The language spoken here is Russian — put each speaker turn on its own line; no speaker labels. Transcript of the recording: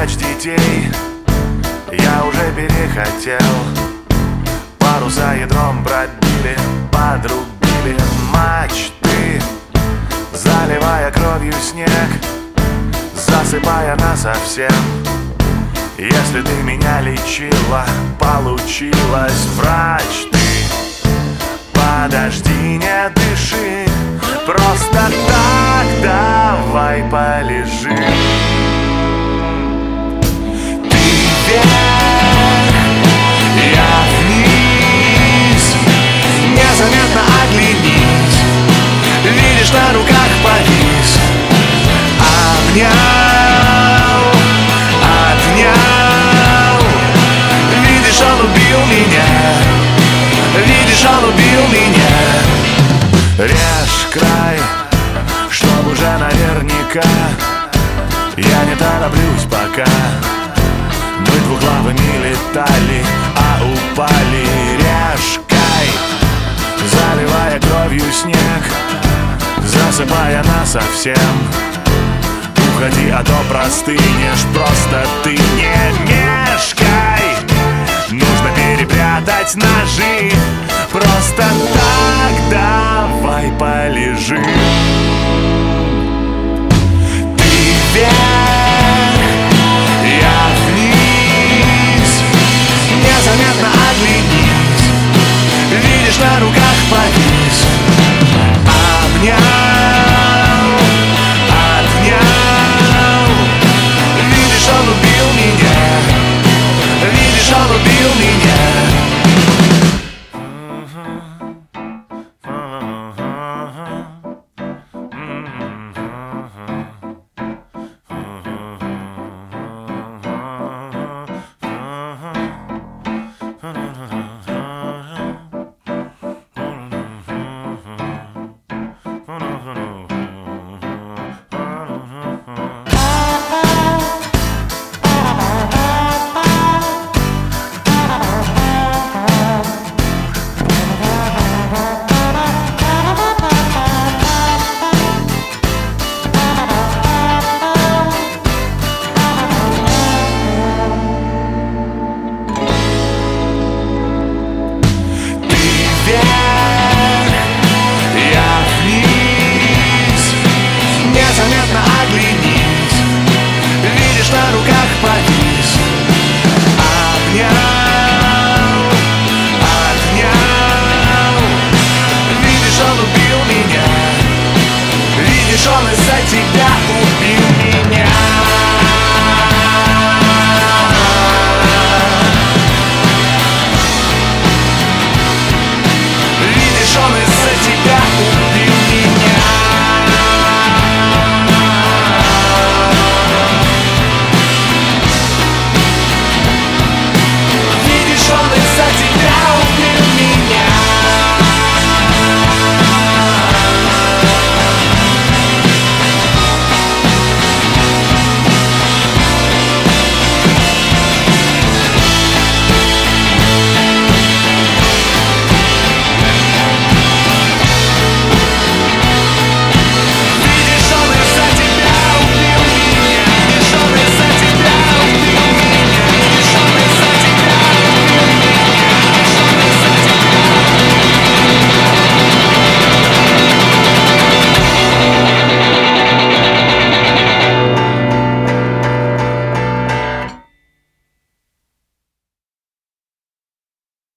плач детей я уже перехотел. Паруса ядром пробили, подрубили мачты, заливая кровью снег, засыпая насовсем. Если ты меня лечила, получилось, врач ты. Подожди, не дыши, просто так давай полежи. Ты вверх, я вниз, незаметно оглянись. Видишь, на руках повис. Обнял, отнял. Видишь, он убил меня. Видишь, он убил меня. Режь край, чтоб уже наверняка. Я не тороплюсь пока. Мы двуглавыми летали, а упали. Режь край, заливая кровью снег, засыпая насовсем. Уходи, а то простынешь. Просто ты не мешкай. Нужно перепрятать ножи. Просто так давай